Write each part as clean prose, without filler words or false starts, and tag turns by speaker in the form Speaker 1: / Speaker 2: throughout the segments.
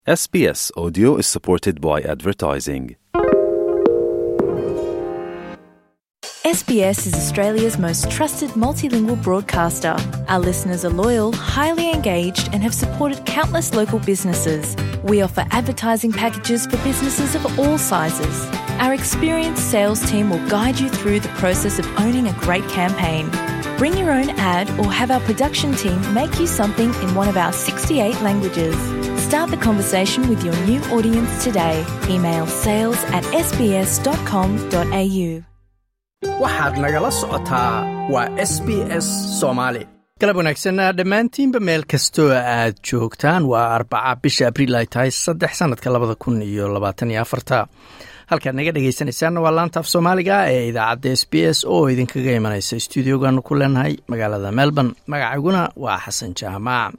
Speaker 1: SBS Audio is supported by advertising.
Speaker 2: SBS is Australia's most trusted multilingual broadcaster. Our listeners are loyal, highly engaged and have supported countless local businesses. We offer advertising packages for businesses of all sizes. Our experienced sales team will guide you through the process of owning a great campaign. Bring your own ad or have our production team make you something in one of our 68 languages. Start the conversation with your new audience today. Email sales@sbs.com.au.
Speaker 3: waxaad nagala socotaa waa SBS Soomaali. galab wanaagsan dhammaantiinba meel kastoo aad joogtaan. waa 4 bisha Abriil ay tahay 3 sanadka 2024. halkaad naga dhegaysanaysaanna waa laanta af Soomaaliga ee idaacadda SBS oo idinkaga imanaysa stuudiogaanu ku leenahay magaalada Melbourne. magacayguna waa Xasan Jaamac.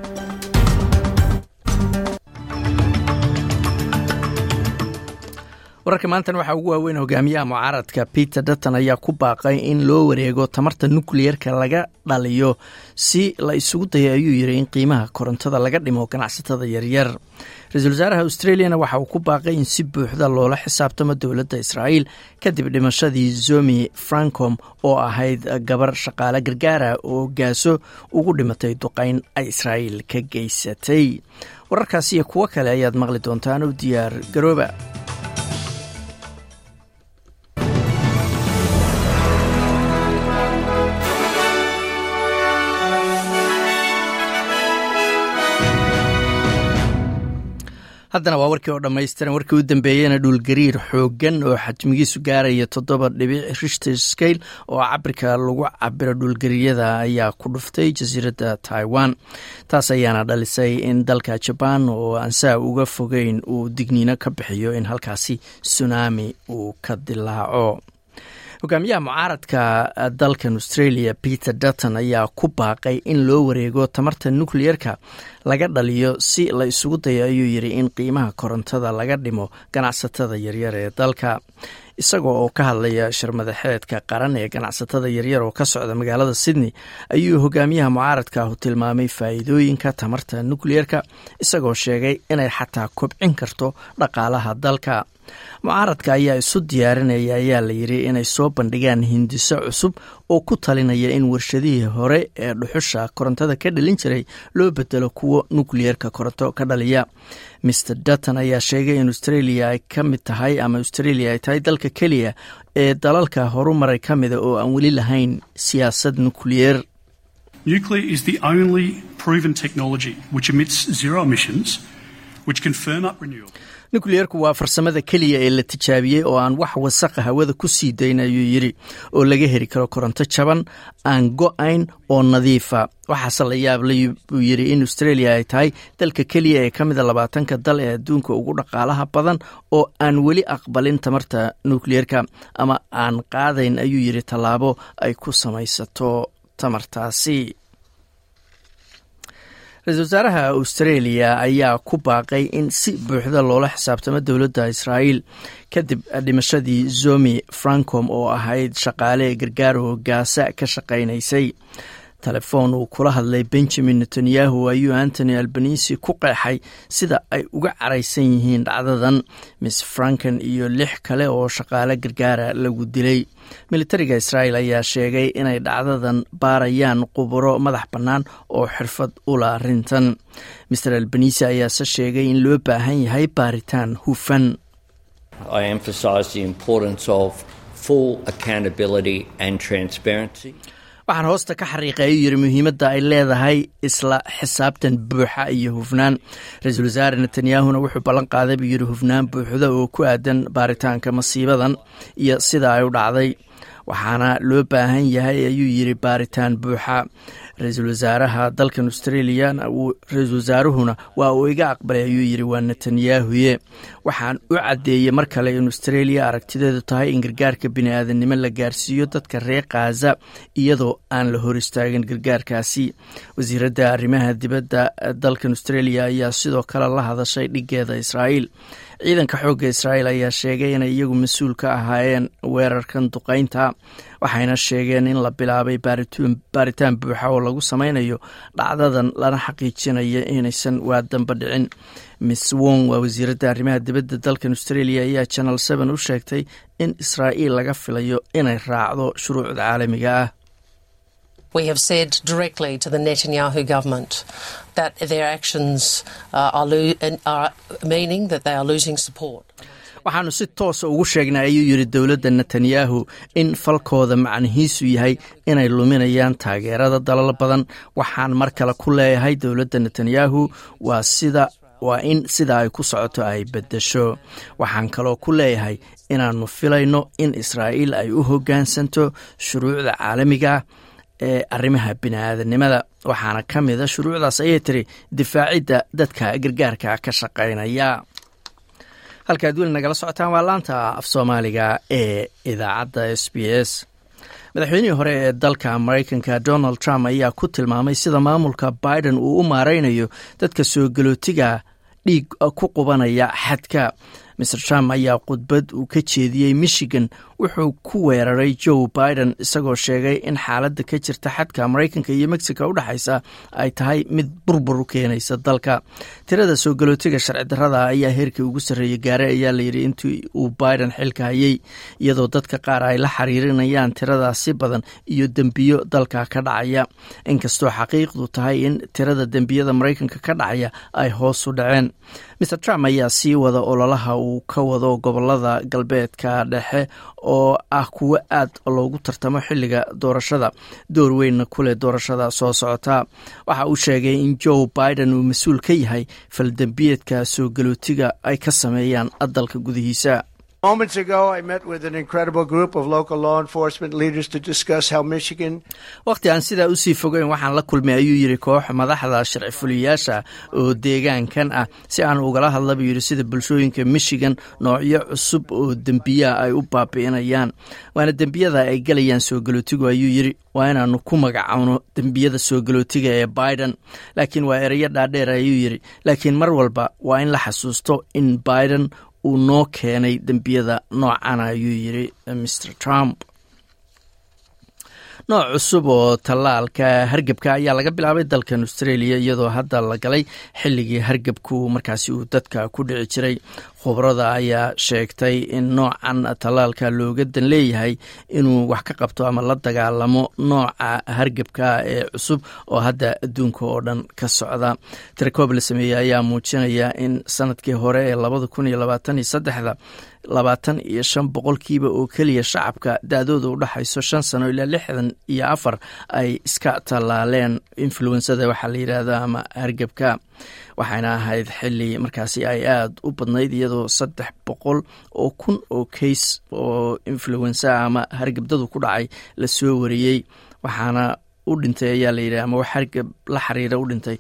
Speaker 3: wararka maantana waxaa ugu waaweyn hogaamiyaha mucaaradka Peter Dutton ayaa ku baaqay in loo wareego tamarta nukliyeerka laga dhaliyo si la isugu dayo ayuu yiri in qiimaha korontada laga dhimo ganacsatada yaryar. ra-iisul wasaaraha Australia waxa uu ku baaqay in si buuxda loola xisaabtamo dowladda Israa'iil kadib dhimashadii Zomi Francom oo ahayd gabar shaqaale gargaara oo gaaso ugu dhimatay duqeyn ay Israa'iil ka geysatay. wararkaas iyo kuwa kale ayaad maqli doontaan oo diyaar garooba. haddana waa warkii oo dhammaystiran. warkii u dambeeyeyna dhulgariir xooggan oo xajmigiisu gaaraya 7.0 Richter scale oo cabirka lagu cabiro dhulgariiryada ayaa ku dhuftay jasiiradda Taiwan. taas ayaana dhalisay in dalka Japan oo aan saa uga fogeyn uu digniino ka bixiyo in halkaasi tsunami uu ka dilaaco. hogaamiyaha mucaaradka dalkan Australia Peter Dutton ayaa ku baaqay in loo wareego tamarta nukliyeerka laga dhaliyo si la isugu dayo ayuu yiri in qiimaha korontada laga dhimo ganacsatada yaryar ee dalka. isagoo oo ka hadlaya shirmadaxeedka qaran ee ganacsatada yaryar oo ka socda magaalada Sydney ayuu hogaamiyaha mucaaradka tilmaamay faa'iidooyinka tamarta nukliyeerka isagoo sheegay inay xataa kobcin karto dhaqaalaha dalka. mucaaradka ayaa isu diyaarinaya ayaa la yiri inay soo bandhigaan hindiso cusub oo ku talinaya in warshadihii hore ee dhuxusha korontada ka dhalin jiray loo bedelo kuwo nukliyeerka koronto ka dhaliya. Mr. Dutton ayaa sheegay in Australia ay ka mid tahay ama Australia ay tahay dalka kaliya ee dalalka horumaray ka mid oo aan weli lahayn siyaasad nukliyeer.
Speaker 4: Nuclear is the only proven technology which emits zero emissions, which can firm up renewable.
Speaker 3: nukliyeerku waa farsamada kaliya ee la tijaabiyey oo aan wax wasakh hawada ku sii dayn ayuu yiri oo laga heli karo koronto jaban aan go'ayn oo nadiifa. waxaase la yaab leh buu yiri in Australia ay tahay dalka kaliya ee ka mid ah 20 dal ee adduunka ugu dhaqaalaha badan oo aan weli aqbalin tamarta nukliyeerka ama aan qaadayn ayuu yiri tallaabo ay ku samaysato tamartaasi. ra-iisul wasaaraha Australia ayaa ku baaqay in si buuxda loola xisaabtamo dowladda Israa'iil kadib dhimashadii Zomi Francom oo ahayd shaqaale gargaar oo gaasa ka shaqaynaysay. telefoon uu kula hadlay Benjamin Netanyahu ayuu Anthony Albanese ku qeexay sida ay uga caraysan yihiin dhacdadan. Miss Franken iyo 6 kale oo shaqaale gargaara lagu dilay. militariga Israa'iil ayaa sheegay inay dhacdadan baarayaan khubaro madax bannaan oo xirfad u leh arrintan. Mr. Albanese ayaa sheegay in loo baahan yahay baaritaan hufan.
Speaker 5: I emphasize the importance of full accountability and transparency.
Speaker 3: waxaan hoosta ka xariiqay yiri muhiimadda ay leedahay isla xisaabtan buuxa iyo hufnaan. ra-iisul wasaare Netanyahuna wuxuu ballan qaaday yiri hufnaan buuxda oo ku aadan baaritaanka masiibadan iyo sida ay u dhacday. waxaana loo baahan yahay ayuu yiri baaritaan buuxa. ra-iisul wasaaraha dalkan Australia ra-iisul wasaaruhuna waa uu iga aqbalay ayuu yiri waa Netanyahu. waxaan u cadeeyay mar kale in Australia aragtideedu tahay in gargaarka bini'aadanimo la gaarsiiyo dadka reer Gaza iyadoo aan la hor istaagin gargaarkaasi. wasiiradda arrimaha dibadda dalkan Australia ayaa sidoo kale la hadashay dhigeeda Israa'iil. ciidanka xoogga Israa'iil ayaa sheegay inay iyagu mas'uul ka ahaayeen weerarkan duqeynta. waxayna sheegeen in la bilaabay baaritaan buuxa oo lagu sameynayo dhacdadan lana xaqiijinaya inaysan waa damba dhicin. miss wong waa wasiiradda arrimaha dibadda dalkan australia ayaa channel 7 u sheegtay in israa'iil laga filayo inay raacdo shuruucda caalamiga ah.
Speaker 6: We have said directly to the Netanyahu government that their actions are meaning that they are losing support.
Speaker 3: waxaanu si toosa ugu sheegnay ayuu yidhi dowladda netanyahu in falkooda macnihiisu yahay inay luminayaan taageerada dalal badan. waxaan mar kale ku leeyahay dowladda netanyahu waa in sida ay ku socoto ay beddesho. waxaan kaloo ku leeyahay inaannu filayno in israa'iil ay u hoggaansanto shuruucda caalamiga ee arrimaha bini'aadanimada. waxaana ka mida shuruucdaas ayay tiri difaacidda dadka gargaarka ka shaqaynaya. halkaad weli nagala socotaan waa laanta af soomaaliga ee idaacadda SBS. madaxweynihii hore ee dalka maraykanka Donald Trump ayaa ku tilmaamay sida maamulka Biden uu u maareynayo dadka soo galootiga dhiig ku qubanaya xadka. Mr. Trump ayaa khudbad uu ka jeediyey Michigan wuxuu ku weeraray Joe Biden isagoo sheegay in xaaladda ka jirta xadka Maraykanka iyo Mexico u dhaxaysa ay tahay mid burbur u keenaysa dalka. tirada soo galootiga sharci darrada ayaa heerkii ugu sarreeyay gaaray ayaa la yidhi intii uu Biden xilka hayay, iyadoo dadka qaar ay la xiriirinayaan tiradaasi badan iyo dembiyo dalka ka dhacaya. inkastoo xaqiiqdu tahay in tirada dembiyada Maraykanka ka dhacaya ay hoos u dhaceen. Mr. Trump ayaa sii wada ololaha uu ka wado gobolada galbeedka dhexe oo ah kuwo aad loogu tartamo xilliga doorashada, door weynna ku leh doorashada soo socota. waxa uu sheegay in Joe Biden uu mas-uul ka yahay faldambiyeedka soo galootiga ay ka sameeyaan dalka gudihiisa.
Speaker 7: Moments ago, I met with an incredible group of local law enforcement leaders to discuss how Michigan.
Speaker 3: waqti aan sidaa usii fogeyn waxaan la kulmay ayuu yidhi koox madaxda sharci fuliyaasha oo deegaankan ah si aan ugala hadla buu yidhi sida bulshooyinka Michigan noocyo cusub oo dembiyaha ay u baabi'inayaan. waana dembiyada ay galayaan soo galootigu ayuu yidhi waa inaanu ku magacawno dembiyada soo galootiga ee Biden. laakiin waa erayo dhaadheer ayuu yidhi, laakiin mar walba waa in la xasuusto in Biden uu noo keenay dembiyada noocan ayuu yidhi Mr. Trump. nooc cusub oo tallaalka hargebka ayaa laga bilaabay dalkan Australia iyadoo hadda la galay xilligii hargebku markaasi uu dadka ku dhici jiray. khubarada ayaa sheegtay in noocan tallaalka looga dan leeyahay inuu wax ka qabto ama la dagaalamo nooca hargebka ee cusub oo hadda adduunka oo dhan ka socda. tirakoob la sameeyey ayaa muujinaya in sanadkii hore ee 2023 25% oo keliya shacabka da-dooda u dhaxayso 5 sano ilaa 64 ay iska tallaaleen influensada waxaa la yidhaahda ama hargebka. waxayna ahayd xilli markaasi ay aad u badnayd iyadoo 300,000 oo case oo influensa ama hargebdadu ku dhacay la soo wariyey. waxaana u dhintay ayaa la yidhi ama wax hargeb la xiriira u dhintay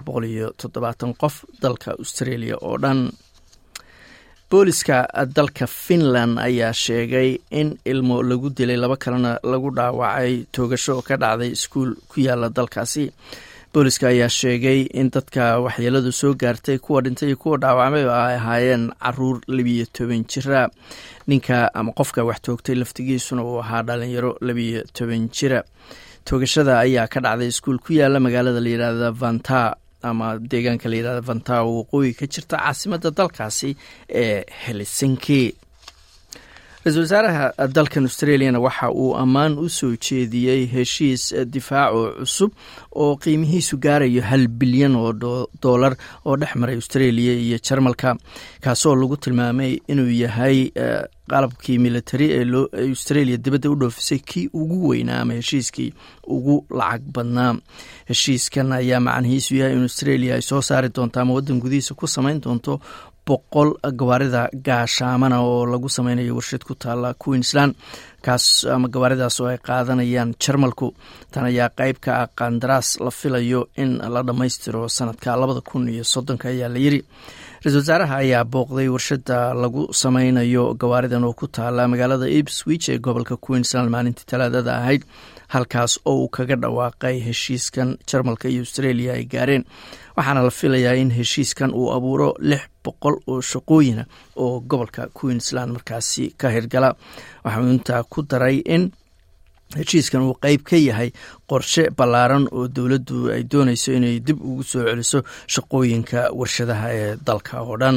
Speaker 3: 370 qof dalka Australia oo dhan. booliska dalka Finland ayaa sheegay in ilmo lagu dilay 2 kalena lagu dhaawacay toogasho ka dhacday iskuul ku yaala dalkaasi. booliska ayaa sheegay in dadka waxyeeladu soo gaartay kuwa dhintay iyo kuwa dhaawacmay ay ahaayeen caruur 12 jira. ninka ama qofka wax toogtay laftigiisuna uu ahaa dhalinyaro 12 jira. toogashada ayaa ka dhacday iskuul ku yaala magaalada la yidhaahda Vantaa ama deegaanka la yidhahda Vantaa oo waqooyi ka jirta caasimadda dalkaasi ee Helsinki. ra-iisul wasaaraha dalkan Australiana waxa uu ammaan u soo jeediyey heshiis difaaco cusub oo qiimihiisu gaarayo $1 bilyan oo dollar oo dhex maray Australia iyo Jarmalka, kaasoo lagu tilmaamay inuu yahay qalabkii military ee Australia dibadda u dhoofisay kii ugu weynaa ama heshiiskii ugu lacag badnaa. heshiiskan ayaa macnihiisu yahay in Australia ay soo saari doonto ama waddan gudihiisa ku samayn doonto 100 gawaarida gaashaamana oo lagu sameynayo warshad ku taala Queensland, kaas ama gawaaridaas oo ay qaadanayaan Jarmalku. tan ayaa qayb ka ah qandaraas la filayo in la dhammaystiro sanadka 2030 ayaa la yiri. ra-iisul wasaaraha ayaa booqday warshada lagu sameynayo gawaaridan oo ku taala magaalada Ipswich ee gobolka Queensland maalintii Talaadada ahayd, halkaas oo uu kaga dhawaaqay heshiiskan Jarmalka iyo Australia ay gaareen. waxaana la filayaa in heshiiskan uu abuuro 600 oo shaqooyina oo gobolka Queensland markaasi ka hirgala. waxaa intaa ku daray in heshiiskan uu qayb ka yahay qorshe ballaaran oo dowladdu ay doonayso inay dib ugu soo celiso shaqooyinka warshadaha ee dalka oo dhan.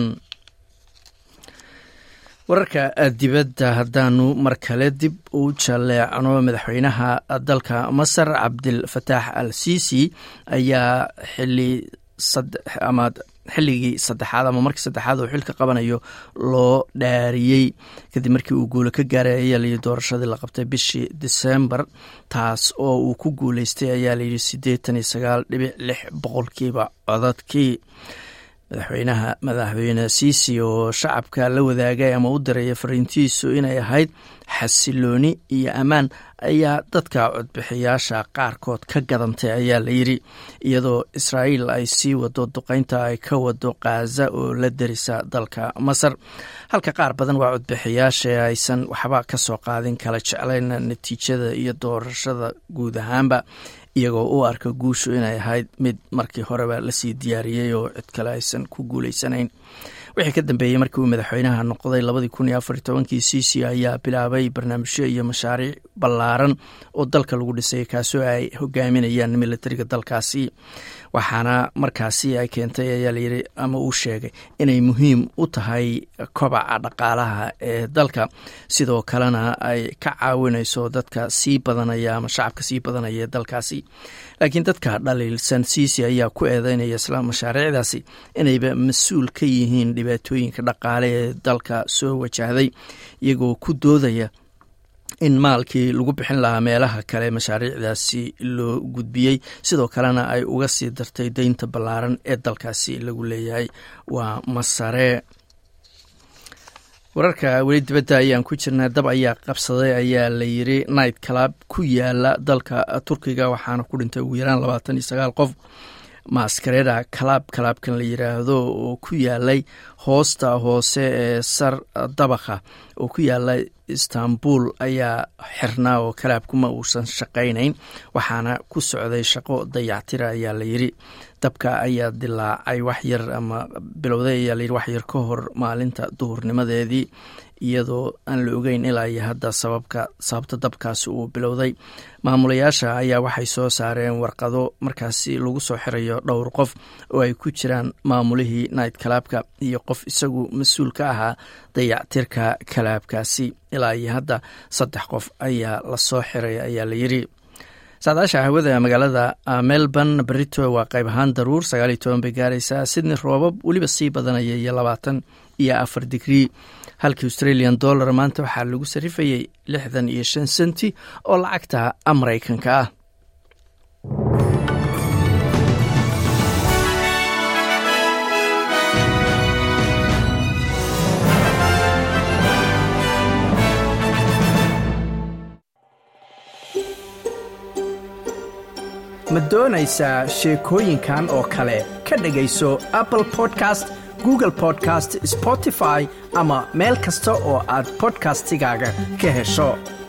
Speaker 3: wararka dibadda haddaanu mar kale dib u jaleecno, madaxweynaha dalka Masar Cabdilfataax al-Siisi ayaa xilligii saddexaad ama markii saddexaad oo xilka qabanayo loo dhaariyey kadib markii uu guulo ka gaaray ayaa layidhi doorashadii la qabtay bishii December, taas oo uu ku guuleystay ayaa layidhi 89.6% codadkii. madaxweyne Siisi oo shacabka la wadaagay ama u diray fariintiisu inay ahayd xasilooni iyo ammaan ayaa dadka codbixiyaasha qaarkood ka gadantay ayaa la yidhi, iyadoo Israa'iil ay sii wado duqaynta ay ka wado Gaza oo la darisa dalka Masar, halka qaar badan waa codbixiyaasha aysan waxba ka soo qaadin kala jeclayn natiijada iyo doorashada guud ahaanba, iyagoo u arka guushu inay ahayd mid markii horeba lasii diyaariyey oo cid kale aysan ku guulaysanayn. wixii ka dambeeyey markii uu madaxweynaha noqday 2014 Siisi ayaa bilaabay barnaamijyo iyo mashaariic ballaaran oo dalka lagu dhisay kaasoo ay hogaaminayaan militariga dalkaasi, waxaana markaasi ay keentay ayaa layidhi ama uu sheegay inay muhiim u tahay kobaca dhaqaalaha ee dalka, sidoo kalena ay ka caawinayso dadka sii badanaya ama shacabka sii badanaya ee dalkaasi. laakiin dadka dhaliilsan Siisi ayaa ku eedeynaya isla mashaariicdaasi inayba mas-uul ka yihiin dhibaatooyinka dhaqaale ee dalka soo wajahday, iyagoo ku doodaya in maalkii lagu bixin lahaa meelaha kale mashaariicdaasi loo gudbiyey, sidoo kalena ay uga sii dartay deynta ballaaran ee dalkaasi lagu leeyahay waa Masare. wararka weli dibadda ayaan ku jirnaa. dab ayaa qabsaday ayaa la yidhi night club ku yaala dalka Turkiga, waxaana ku dhintay ugu yaraan 29 qof. Maskareda kalaabkan la yiraahdo oo ku yaalay hoosta hoose ee sar dabakha oo ku yaalay Istanbul ayaa xirnaa oo kalaabkuma uusan shaqaynayn, waxaana ku socday shaqo dayactira ayaa la yidhi. dabka ayaa dilaacay waxyar ama bilowday ayaa layidhi waxyar ka hor maalinta duhurnimadeedii, iyadoo aan la ogeyn ilaa iyo hadda sababta dabkaasi uu bilowday. maamulayaasha ayaa waxay soo saareen warqado markaasi lagu soo xirayo dhowr qof oo ay ku jiraan maamulihii night clubka iyo qof isagu mas-uul ka ahaa dayactirka kalaabkaasi. ilaa iyo hadda 3 qof ayaa la soo xiray ayaa la yidhi. saadaasha hawada magaalada Melbourne berito waa qayb ahaan daruur 19 bay gaaraysaa. Sydney roobab weliba sii badanaya iyo 24 digrii. halkii Australian dollar maanta waxaa lagu sarifayay 65 senti oo lacagta Mareykanka ah. ma doonaysaa sheekooyinkan oo kale ka dhegayso Apple Podcast, Google Podcast, Spotify ama meel kasta oo aad podcastigaaga ka hesho.